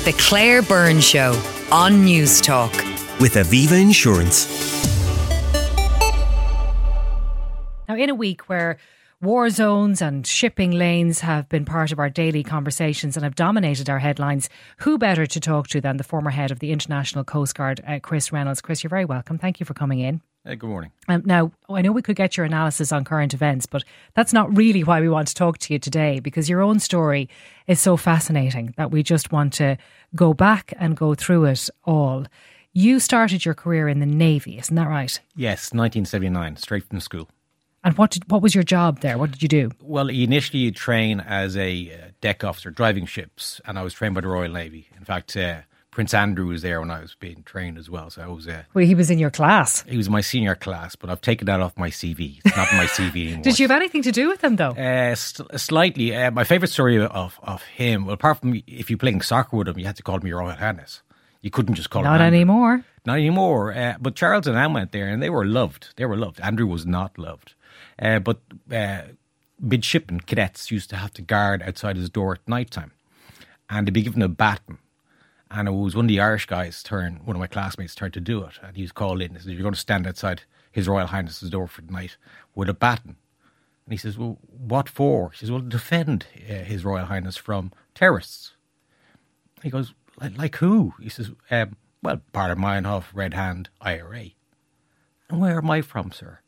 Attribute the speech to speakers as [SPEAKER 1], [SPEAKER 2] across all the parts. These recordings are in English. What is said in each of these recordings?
[SPEAKER 1] The Claire Byrne Show on News Talk.
[SPEAKER 2] With Aviva Insurance.
[SPEAKER 3] Now, in a week where war zones and shipping lanes have been part of our daily conversations and have dominated our headlines, who better to talk to than the former head of the International Coast Guard, Chris Reynolds. Chris, you're very welcome. Thank you for coming in.
[SPEAKER 4] Good morning.
[SPEAKER 3] Now, I know we could get your analysis on current events, but that's not really why we want to talk to you today, because your own story is so fascinating that we just want to go back and go through it all. You started your career in the Navy, isn't that right?
[SPEAKER 4] Yes, 1979, straight from school.
[SPEAKER 3] And what was your job there? What did you do?
[SPEAKER 4] Well, initially you train as a deck officer driving ships, and I was trained by the Royal Navy. In fact, Prince Andrew was there when I was being trained as well. So I was.
[SPEAKER 3] Well, he was in your class.
[SPEAKER 4] He was my senior class, but I've taken that off my CV. It's not my CV anymore.
[SPEAKER 3] Did you have anything to do with him, though?
[SPEAKER 4] Slightly. My favourite story of him, well, apart from if you're playing soccer with him, you had to call him Your Royal Highness. You couldn't just call him
[SPEAKER 3] Not
[SPEAKER 4] Andrew.
[SPEAKER 3] anymore.
[SPEAKER 4] Not anymore. But Charles and Anne went there, and they were loved. They were loved. Andrew was not loved. But midshipmen, cadets, used to have to guard outside his door at night time, and they'd be given a baton. And it was one of the Irish guys' turn, one of my classmates' turn to do it. And he was called in and said, "You're going to stand outside His Royal Highness's door for the night with a baton." And he says, "Well, what for?" He says, "Well, to defend His Royal Highness from terrorists." He goes, like who? He says, "Well, part of Meinhof, Red Hand, IRA." "And where am I from, sir?"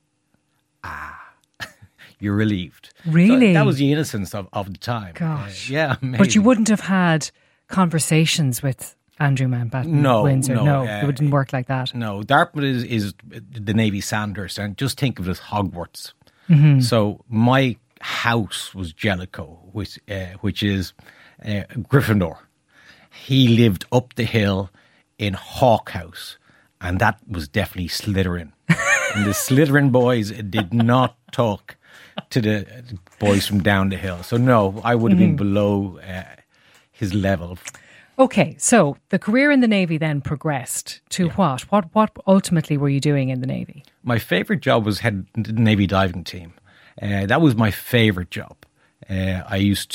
[SPEAKER 4] You're relieved.
[SPEAKER 3] Really?
[SPEAKER 4] So that was the innocence of the time.
[SPEAKER 3] Gosh.
[SPEAKER 4] Yeah, amazing.
[SPEAKER 3] But you wouldn't have had conversations with Andrew Mountbatten Windsor? No, it wouldn't work like that.
[SPEAKER 4] No, Dartmouth is the Navy Sandhurst, and just think of it as Hogwarts.
[SPEAKER 3] Mm-hmm.
[SPEAKER 4] So my house was Jellicoe, which is Gryffindor. He lived up the hill in Hawk House, and that was definitely Slytherin. And the Slytherin boys did not talk to the boys from down the hill. So no, I would have been below his level.
[SPEAKER 3] Okay, so the career in the Navy then progressed to what? What ultimately were you doing in the Navy?
[SPEAKER 4] My favourite job was head the Navy diving team. That was my favourite job. I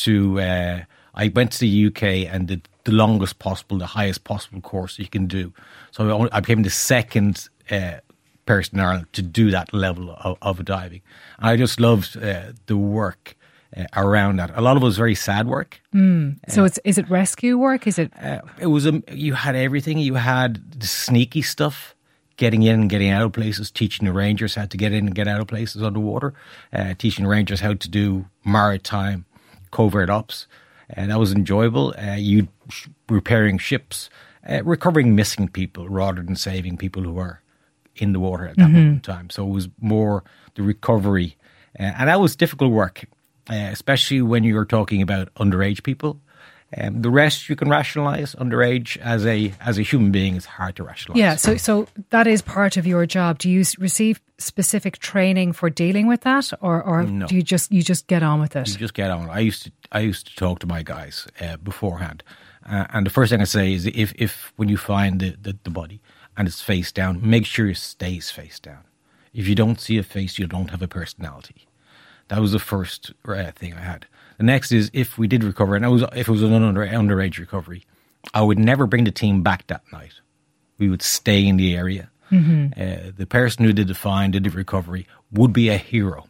[SPEAKER 4] went to the UK and did the longest possible, the highest possible course you can do. So I became the second person in Ireland to do that level of diving. And I just loved the work around that. A lot of it was very sad work.
[SPEAKER 3] So is it rescue work? Is it?
[SPEAKER 4] It was you had everything. You had the sneaky stuff, getting in and getting out of places, teaching the Rangers how to get in and get out of places underwater, teaching the Rangers how to do maritime covert ops. And that was enjoyable. You repairing ships, recovering missing people rather than saving people who were in the water at that moment in time. So it was more the recovery. And that was difficult work, especially when you were talking about underage people. The rest you can rationalise. Underage as a human being is hard to rationalise.
[SPEAKER 3] Yeah, so that is part of your job. Do you receive specific training for dealing with that, or
[SPEAKER 4] No.
[SPEAKER 3] do you just get on with it?
[SPEAKER 4] You just get on. I used to talk to my guys beforehand, and the first thing I say is if when you find the body and it's face down, make sure it stays face down. If you don't see a face, you don't have a personality. That was the first thing I had. The next is if we did recover, and if it was an underage recovery, I would never bring the team back that night. We would stay in the area. The person who did the find, did the recovery, would be a hero.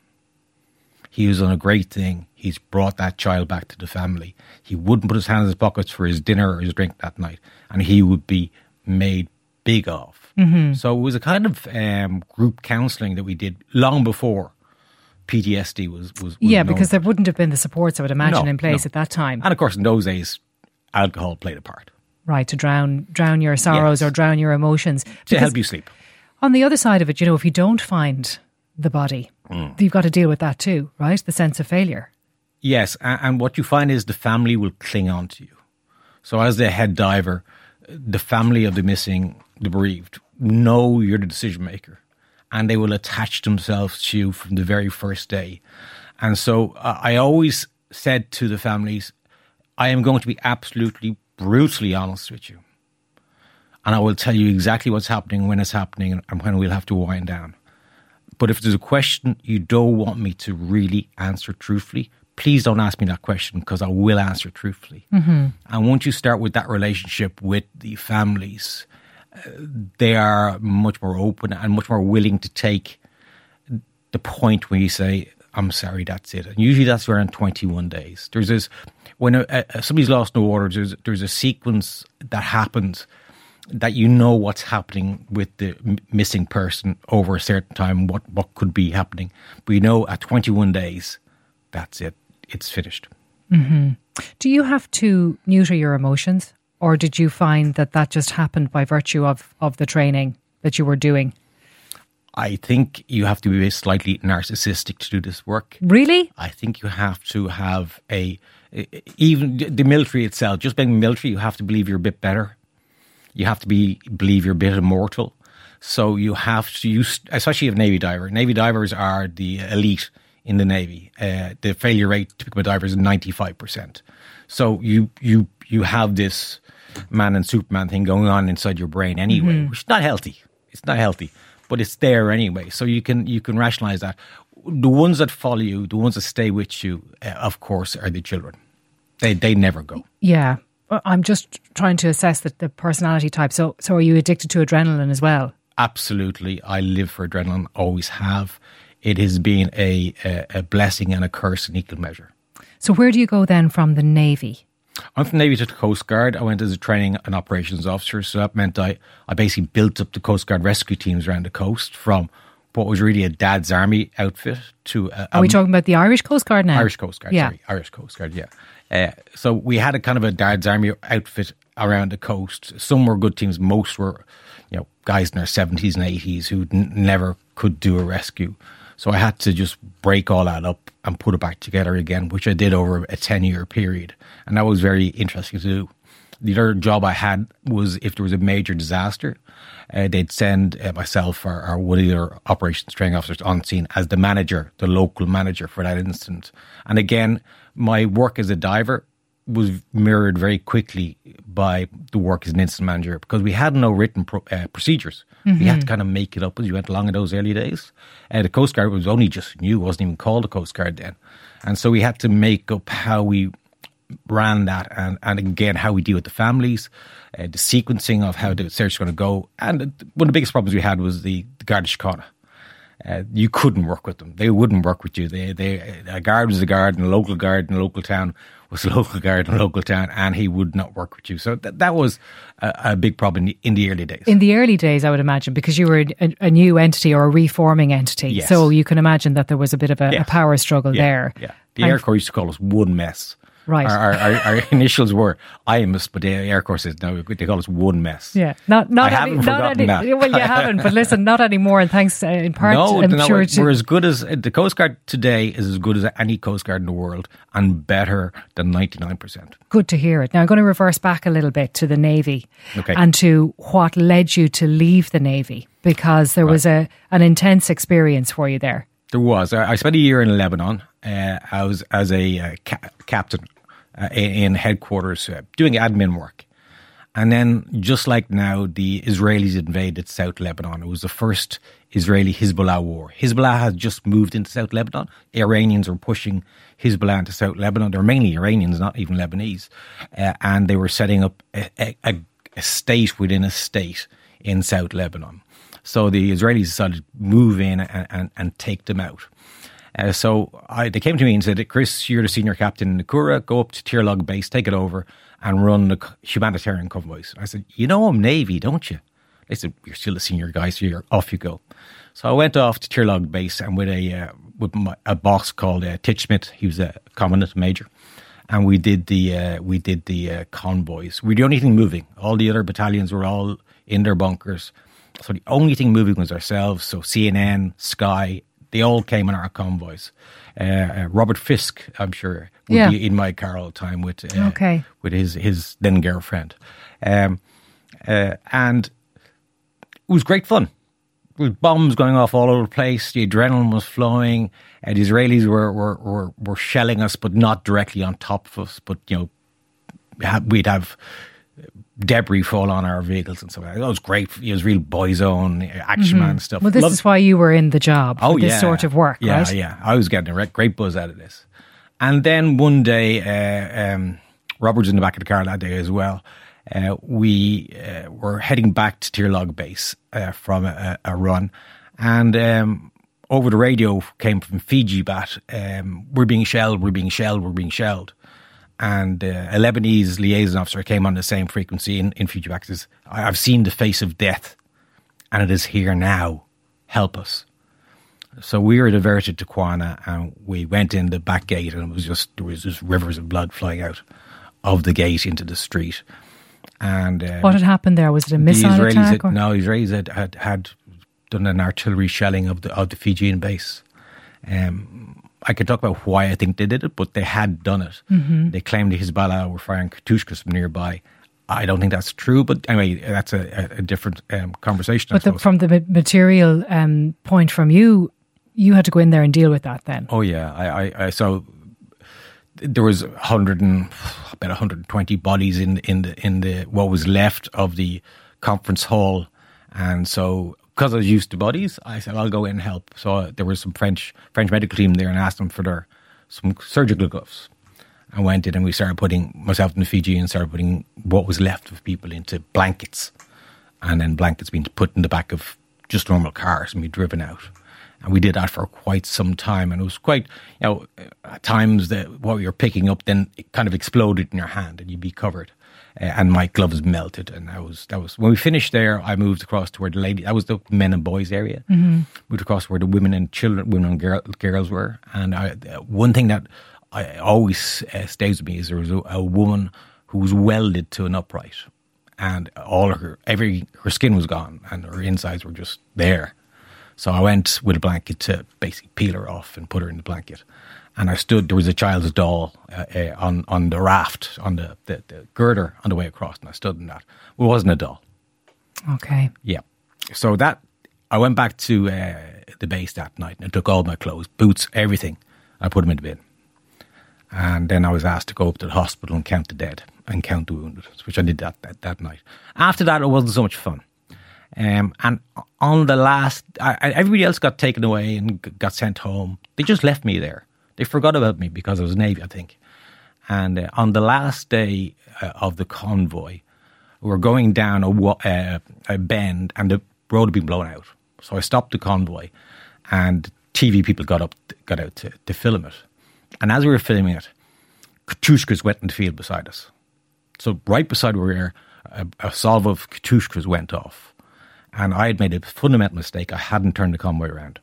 [SPEAKER 4] He has done a great thing. He's brought that child back to the family. He wouldn't put his hands in his pockets for his dinner or his drink that night, and he would be made big of. So it was a kind of group counselling that we did long before PTSD was known.
[SPEAKER 3] Because there wouldn't have been the supports, I would imagine, in place
[SPEAKER 4] No.
[SPEAKER 3] at that time.
[SPEAKER 4] And of course, in those days, alcohol played a part.
[SPEAKER 3] Right, to drown your sorrows or drown your emotions.
[SPEAKER 4] To
[SPEAKER 3] Because
[SPEAKER 4] help you sleep.
[SPEAKER 3] on the other side of it, if you don't find the body, you've got to deal with that too, right? The sense of failure.
[SPEAKER 4] Yes, and what you find is the family will cling on to you. So as the head diver, the family of the missing, the bereaved, know you're the decision maker. And they will attach themselves to you from the very first day. And so I always said to the families, I am going to be absolutely brutally honest with you. And I will tell you exactly what's happening, when it's happening, and when we'll have to wind down. But if there's a question you don't want me to really answer truthfully, please don't ask me that question because I will answer truthfully. And once you start with that relationship with the families, they are much more open and much more willing to take the point when you say, I'm sorry, that's it. And usually that's around 21 days. There's this, when somebody's lost no water, there's a sequence that happens that you know what's happening with the missing person over a certain time, what could be happening. But you know at 21 days, that's it. It's finished.
[SPEAKER 3] Do you have to neuter your emotions, or did you find that just happened by virtue of the training that you were doing?
[SPEAKER 4] I think you have to be slightly narcissistic to do this work.
[SPEAKER 3] Really?
[SPEAKER 4] I think you have to have even the military itself, just being military, you have to believe you're a bit better. You have to believe you're a bit immortal. So you have to use, especially if Navy diver. Navy divers are the elite in the Navy. The failure rate to become a diver is 95%. So you have this man and Superman thing going on inside your brain anyway, which is not healthy. It's not healthy, but it's there anyway. So you can rationalize that. The ones that follow you, the ones that stay with you, of course, are the children. They never go.
[SPEAKER 3] Yeah. I'm just trying to assess the personality type. So are you addicted to adrenaline as well?
[SPEAKER 4] Absolutely. I live for adrenaline, always have. It has been a blessing and a curse in equal measure.
[SPEAKER 3] So where do you go then from the Navy?
[SPEAKER 4] I'm from the Navy to the Coast Guard. I went as a training and operations officer. So that meant I basically built up the Coast Guard rescue teams around the coast from what was really a dad's army outfit to...
[SPEAKER 3] Are we talking about the Irish Coast Guard now?
[SPEAKER 4] Irish Coast Guard,
[SPEAKER 3] yeah.
[SPEAKER 4] Sorry. Irish Coast Guard, yeah. So we had a kind of a dad's army outfit around the coast. Some were good teams. Most were, guys in their 70s and 80s who never could do a rescue. So I had to just break all that up and put it back together again, which I did over a 10-year period. And that was very interesting to do. The other job I had was if there was a major disaster, they'd send myself or one of their operations training officers on scene as the manager, the local manager for that incident. And again, my work as a diver was mirrored very quickly by the work as an incident manager because we had no written procedures. We had to kind of make it up as you went along in those early days. The Coast Guard was only just new, wasn't even called the Coast Guard then. And so we had to make up how we ran that and again how we deal with the families, the sequencing of how the search is going to go. And one of the biggest problems we had was the Garda Síochána. You couldn't work with them. They wouldn't work with you. A guard was a guard, and a local guard in a local town was a local guard in a local town, and he would not work with you. So that was a big problem in the early days.
[SPEAKER 3] In the early days, I would imagine, because you were a new entity or a reforming entity.
[SPEAKER 4] Yes.
[SPEAKER 3] So you can imagine that there was a bit of a power struggle there.
[SPEAKER 4] Yeah. The Air Corps used to call us one mess.
[SPEAKER 3] Right.
[SPEAKER 4] Our initials were IMUS, but the Air Corps says now they call us one mess.
[SPEAKER 3] Yeah.
[SPEAKER 4] I haven't forgotten that.
[SPEAKER 3] Well, you haven't, but listen, not anymore. And thanks in part.
[SPEAKER 4] We're as good as the Coast Guard today is as good as any Coast Guard in the world and better than 99%.
[SPEAKER 3] Good to hear it. Now I'm going to reverse back a little bit to the Navy and to what led you to leave the Navy, because there was an intense experience for you there.
[SPEAKER 4] There was. I spent a year in Lebanon. I was as a captain in headquarters doing admin work. And then, just like now, the Israelis invaded South Lebanon. It was the first Israeli-Hezbollah war. Hezbollah had just moved into South Lebanon. Iranians were pushing Hezbollah into South Lebanon. They're mainly Iranians, not even Lebanese. And they were setting up a state within a state in South Lebanon. So the Israelis decided to move in and take them out. So they came to me and said, Chris, you're the senior captain in Nakura, go up to Tirlog base, take it over and run the humanitarian convoys. I said, I'm Navy, don't you? They said, you're still a senior guy, so off you go. So I went off to Tirlog base and with a boss called Titchmith, he was a commandant major, and we did the convoys. We were the only thing moving. All the other battalions were all in their bunkers. So the only thing moving was ourselves. So CNN, Sky, they all came in our convoys. Robert Fisk, I'm sure, would be in my car all the time with his then girlfriend. And it was great fun. There was bombs going off all over the place. The adrenaline was flowing. The Israelis were shelling us, but not directly on top of us. But, we'd have debris fall on our vehicles and stuff like that. It was great. It was real boy zone, action man stuff.
[SPEAKER 3] Well, this is why you were in the job for this sort of work, right?
[SPEAKER 4] Yeah. I was getting a great buzz out of this. And then one day, Robert was in the back of the car that day as well. We were heading back to Tirlog base from a run, and over the radio came from Fiji Bat, we're being shelled, we're being shelled, we're being shelled. And a Lebanese liaison officer came on the same frequency in Fiji Bat, says, I've seen the face of death, and it is here now. Help us. So we were diverted to Quana, and we went in the back gate, and there was just rivers of blood flying out of the gate into the street. And
[SPEAKER 3] what had happened there? Was it a missile attack?
[SPEAKER 4] The Israelis had done an artillery shelling of the Fijian base. I could talk about why I think they did it, but they had done it. Mm-hmm. They claimed the Hezbollah were firing Katyushkas from nearby. I don't think that's true, but anyway, that's a different conversation.
[SPEAKER 3] But from the material point from you, you had to go in there and deal with that then.
[SPEAKER 4] Oh yeah, I so there was about 120 bodies in the what was left of the conference hall, and so because I was used to bodies, I said I'll go in and help. So there was some French medical team there, and asked them for some surgical gloves. I went in and we started putting myself and the Fijians started putting what was left of people into blankets, and then blankets being put in the back of just normal cars and be driven out. And we did that for quite some time, and it was quite, at times that what you're picking up then it kind of exploded in your hand and you'd be covered. And my gloves melted, and that was when we finished there. I moved across to where that was the men and boys area. Mm-hmm. Moved across where the women and girls were. And one thing that I always stays with me is there was a woman who was welded to an upright, and all of her skin was gone, and her insides were just there. So I went with a blanket to basically peel her off and put her in the blanket. And I stood, there was a child's doll on the raft, on the girder on the way across, and I stood in that. It wasn't a doll.
[SPEAKER 3] Okay.
[SPEAKER 4] Yeah. So I went back to the base that night, and I took all my clothes, boots, everything. I put them in the bin. And then I was asked to go up to the hospital and count the dead and count the wounded, which I did that night. After that, it wasn't so much fun. And on the last, everybody else got taken away and got sent home. They just left me there. They forgot about me because I was Navy, I think. And on the last day of the convoy, we were going down a bend, and the road had been blown out. So I stopped the convoy, and TV people got out to film it. And as we were filming it, Katyushkas went in the field beside us. So right beside where we were, a salvo of Katyushkas went off. And I had made a fundamental mistake. I hadn't turned the convoy around.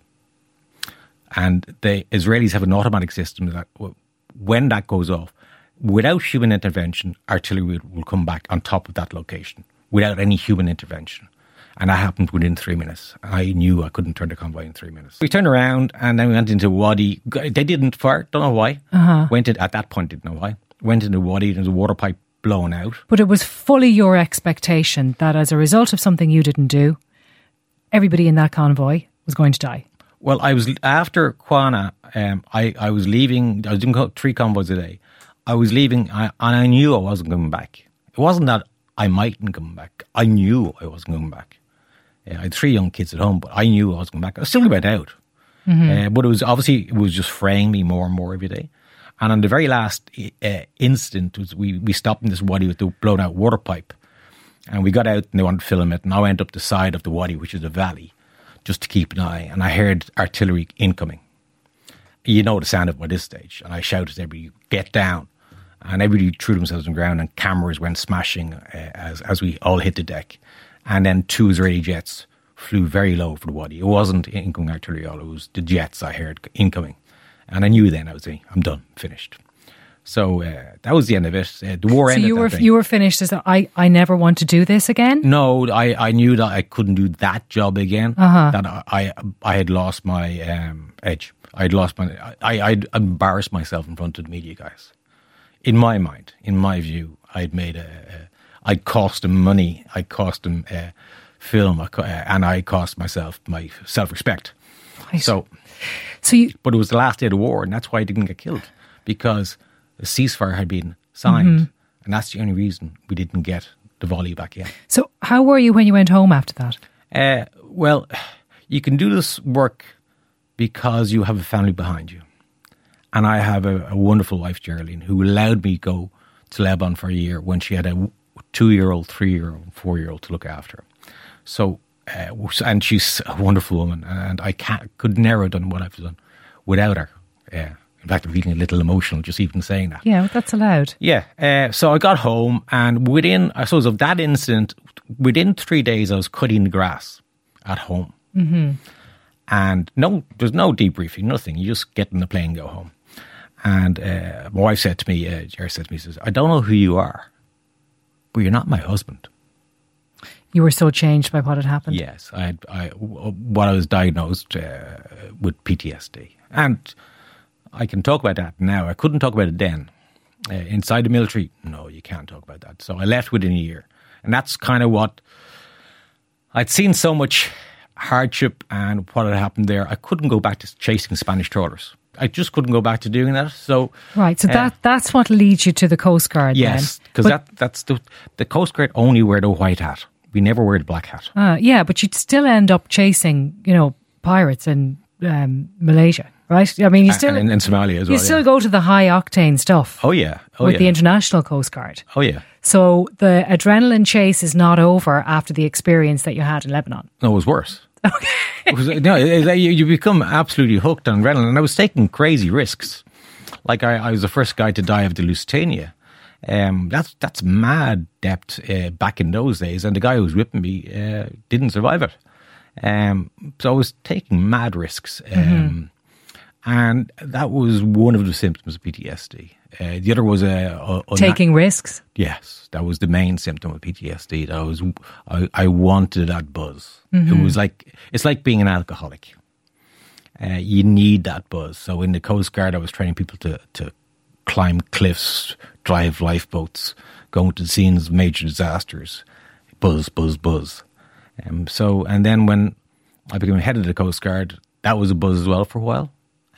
[SPEAKER 4] And the Israelis have an automatic system that when that goes off, without human intervention, artillery will come back on top of that location without any human intervention. And that happened within 3 minutes. I knew I couldn't turn the convoy in 3 minutes. We turned around and then we went into Wadi. They didn't fire, don't know why. Uh-huh. At that point, didn't know why. Went into Wadi, and there was a water pipe blown out.
[SPEAKER 3] But it was fully your expectation that as a result of something you didn't do, everybody in that convoy was going to die.
[SPEAKER 4] Well, I was after Quana. I was leaving. I was doing 3 convoys a day. I was leaving, and I knew I wasn't coming back. It wasn't that I mightn't come back. I knew I wasn't coming back. I had 3 young kids at home, but I knew I was coming back. I still went out, but it was just fraying me more and more every day. And on the very last instant, we stopped in this wadi with the blown out water pipe, and we got out and they wanted to film it. And I went up the side of the wadi, which is a valley, just to keep an eye, and I heard artillery incoming. You know the sound of it by this stage, and I shouted to everybody, "Get down!" And everybody threw themselves on the ground, and cameras went smashing as we all hit the deck. And then 2 Israeli jets flew very low for the wadi. It wasn't incoming artillery, it was the jets I heard incoming, and I knew then I'm done, finished. So that was the end of it. The war ended. So
[SPEAKER 3] you were finished. As I never want to do this again.
[SPEAKER 4] No, I knew that I couldn't do that job again. Uh-huh. That I had lost my edge. I'd embarrassed myself in front of the media guys. In my mind, in my view, I'd cost them money. I cost them film, and I cost myself my self-respect. Right. But it was the last day of the war, and that's why I didn't get killed, because the ceasefire had been signed, and that's the only reason we didn't get the volley back in.
[SPEAKER 3] So how were you when you went home after that?
[SPEAKER 4] Well, you can do this work because you have a family behind you. And I have a wonderful wife, Geraldine, who allowed me to go to Lebanon for a year when she had a 2-year-old, 3-year-old, 4-year-old to look after. So, and she's a wonderful woman, and I could never have done what I've done without her. In fact, I'm feeling a little emotional just even saying that.
[SPEAKER 3] Yeah, that's allowed.
[SPEAKER 4] Yeah. So I got home, and I suppose of that incident, within 3 days, I was cutting the grass at home. Mm-hmm. And there's no debriefing, nothing. You just get in the plane and go home. And my wife said to me, Jerry said to me, says, I don't know who you are, but you're not my husband.
[SPEAKER 3] You were so changed by what had happened?
[SPEAKER 4] Yes. I was diagnosed with PTSD. And I can talk about that now. I couldn't talk about it then. Inside the military, no, you can't talk about that. So I left within a year. And that's kind of what... I'd seen so much hardship and what had happened there. I couldn't go back to chasing Spanish trawlers. I just couldn't go back to doing that. So
[SPEAKER 3] right, so that's what leads you to the Coast Guard.
[SPEAKER 4] Yes, because that's the Coast Guard only wear the white hat. We never wear the black hat.
[SPEAKER 3] Yeah, but you'd still end up chasing, pirates in Malaysia, right? I mean, you still
[SPEAKER 4] in Somalia as well.
[SPEAKER 3] You still go to the high octane stuff.
[SPEAKER 4] Oh yeah,
[SPEAKER 3] with the International Coast Guard.
[SPEAKER 4] Oh yeah.
[SPEAKER 3] So the adrenaline chase is not over after the experience that you had in Lebanon.
[SPEAKER 4] No, it was worse.
[SPEAKER 3] Okay.
[SPEAKER 4] You become absolutely hooked on adrenaline, and I was taking crazy risks. Like I was the first guy to die of the Lusitania. That's mad depth back in those days, and the guy who was whipping me didn't survive it. So I was taking mad risks, and that was one of the symptoms of PTSD. The other was
[SPEAKER 3] taking risks.
[SPEAKER 4] Yes, that was the main symptom of PTSD. I wanted that buzz. Mm-hmm. It's like being an alcoholic. You need that buzz. So in the Coast Guard, I was training people to climb cliffs, drive lifeboats, go into the scenes of major disasters. Buzz, buzz, buzz. And then when I became head of the Coast Guard, that was a buzz as well for a while.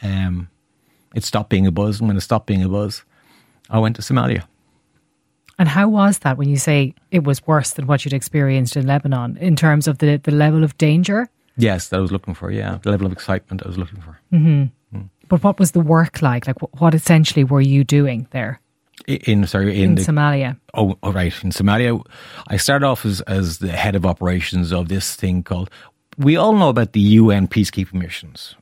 [SPEAKER 4] It stopped being a buzz, and when it stopped being a buzz, I went to Somalia.
[SPEAKER 3] And how was that when you say it was worse than what you'd experienced in Lebanon in terms of the level of danger?
[SPEAKER 4] Yes, that I was looking for, yeah. The level of excitement I was looking for.
[SPEAKER 3] Mm-hmm. Mm. But what was the work like? Like, what essentially were you doing there?
[SPEAKER 4] In
[SPEAKER 3] Somalia.
[SPEAKER 4] Oh, right. In Somalia, I started off as the head of operations of this thing called... We all know about the UN peacekeeping missions.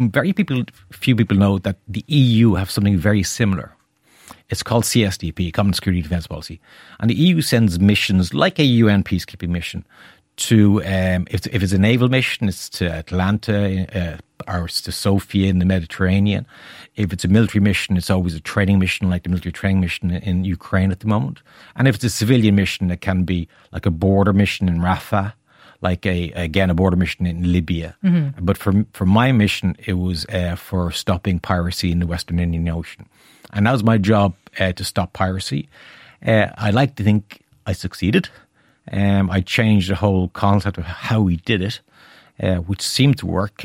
[SPEAKER 4] Few people know that the EU have something very similar. It's called CSDP, Common Security Defence Policy. And the EU sends missions like a UN peacekeeping mission to, if it's a naval mission, it's to Atlanta or it's to Sofia in the Mediterranean. If it's a military mission, it's always a training mission like the military training mission in Ukraine at the moment. And if it's a civilian mission, it can be like a border mission in Rafah, like a border mission in Libya. Mm-hmm. But for my mission, it was for stopping piracy in the Western Indian Ocean. And that was my job, to stop piracy. I like to think I succeeded. I changed the whole concept of how we did it, which seemed to work.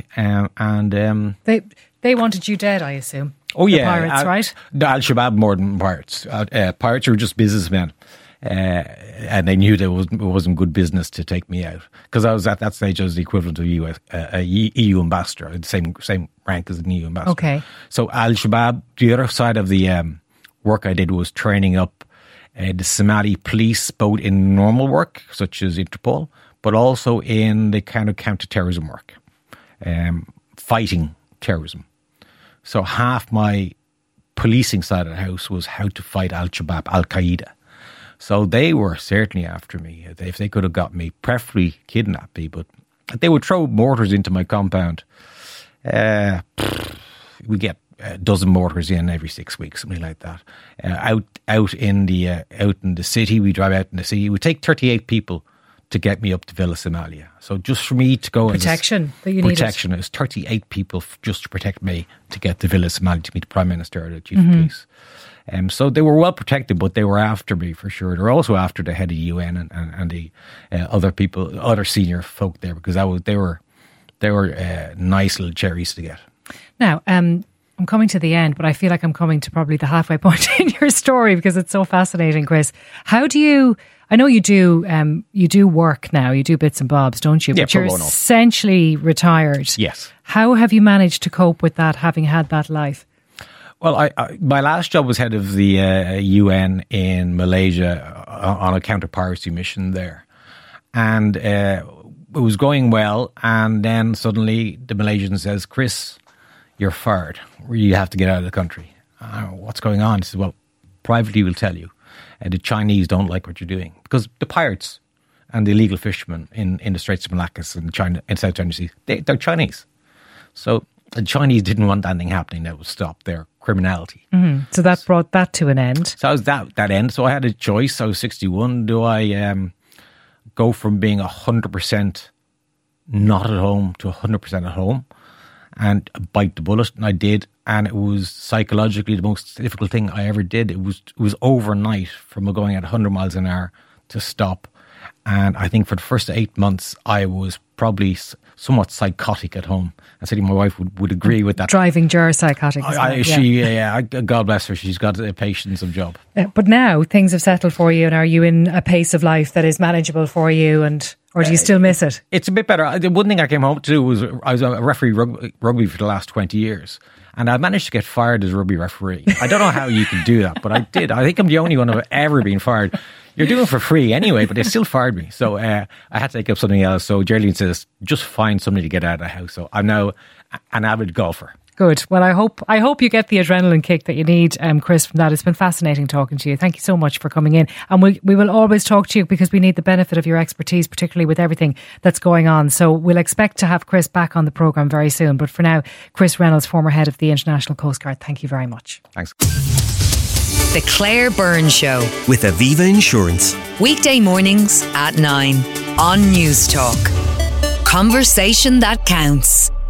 [SPEAKER 3] They wanted you dead, I assume.
[SPEAKER 4] Oh, yeah.
[SPEAKER 3] The pirates, right?
[SPEAKER 4] The Al-Shabaab more than pirates. Pirates were just businessmen. And they knew it wasn't good business to take me out, because I was at that stage I was the equivalent of a EU ambassador, the same rank as an EU ambassador.
[SPEAKER 3] Okay.
[SPEAKER 4] So Al-Shabaab, the other side of the work I did was training up the Somali police, both in normal work such as Interpol, but also in the kind of counter-terrorism work, fighting terrorism. So half my policing side of the house was how to fight Al-Shabaab, Al-Qaeda. So they were certainly after me. If they could have got me, preferably kidnapped me, but they would throw mortars into my compound. We get a dozen mortars in every 6 weeks, something like that. Out in the city, we drive out in the city. It would take 38 people to get me up to Villa Somalia. So just for me to go...
[SPEAKER 3] Protection that you needed.
[SPEAKER 4] Protection. It was 38 people just to protect me to get to Villa Somalia to meet the Prime Minister or the Chief of Police. So they were well protected, but they were after me for sure. They were also after the head of the UN and the other people, other senior folk there, because they were nice little cherries to get. Now,
[SPEAKER 3] I'm coming to the end, but I feel like I'm coming to probably the halfway point in your story because it's so fascinating, Chris. How do you? I know you do work now. You do bits and bobs, don't you?
[SPEAKER 4] Yeah,
[SPEAKER 3] but you're essentially retired.
[SPEAKER 4] Yes.
[SPEAKER 3] How have you managed to cope with that, having had that life?
[SPEAKER 4] Well, my last job was head of the UN in Malaysia on a counter-piracy mission there. And it was going well. And then suddenly the Malaysian says, Chris, you're fired. You have to get out of the country. What's going on? He says, well, privately we'll tell you. The Chinese don't like what you're doing. Because the pirates and the illegal fishermen in the Straits of Malacca and in South China Sea, they're Chinese. So the Chinese didn't want anything happening that would stop their criminality.
[SPEAKER 3] Mm-hmm. So that brought that to an end.
[SPEAKER 4] So I was that end. So I had a choice. I was 61. Do I go from being 100% not at home to 100% at home and bite the bullet? And I did. And it was psychologically the most difficult thing I ever did. It was overnight from going at 100 miles an hour to stop. And I think for the first 8 months, I was probably somewhat psychotic at home. I said my wife would agree with that.
[SPEAKER 3] Driving jar psychotic.
[SPEAKER 4] God bless her. She's got a patience of job.
[SPEAKER 3] But now things have settled for you, and are you in a pace of life that is manageable for you, or do you still miss it?
[SPEAKER 4] It's a bit better. The one thing I came home to do was I was a referee rugby for the last 20 years. And I managed to get fired as a rugby referee. I don't know how you can do that, but I did. I think I'm the only one who've ever been fired. You're doing it for free anyway, but they still fired me. So I had to take up something else. So Geraldine says, just find somebody to get out of the house. So I'm now an avid golfer. Good.
[SPEAKER 3] Well, I hope you get the adrenaline kick that you need, Chris, from that. It's been fascinating talking to you. Thank you so much for coming in. And we will always talk to you because we need the benefit of your expertise, particularly with everything that's going on. So we'll expect to have Chris back on the programme very soon. But for now, Chris Reynolds, former head of the International Coast Guard, thank you very much.
[SPEAKER 4] Thanks.
[SPEAKER 1] The Claire Byrne Show
[SPEAKER 2] with Aviva Insurance.
[SPEAKER 1] Weekday mornings at 9 on News Talk. Conversation that counts.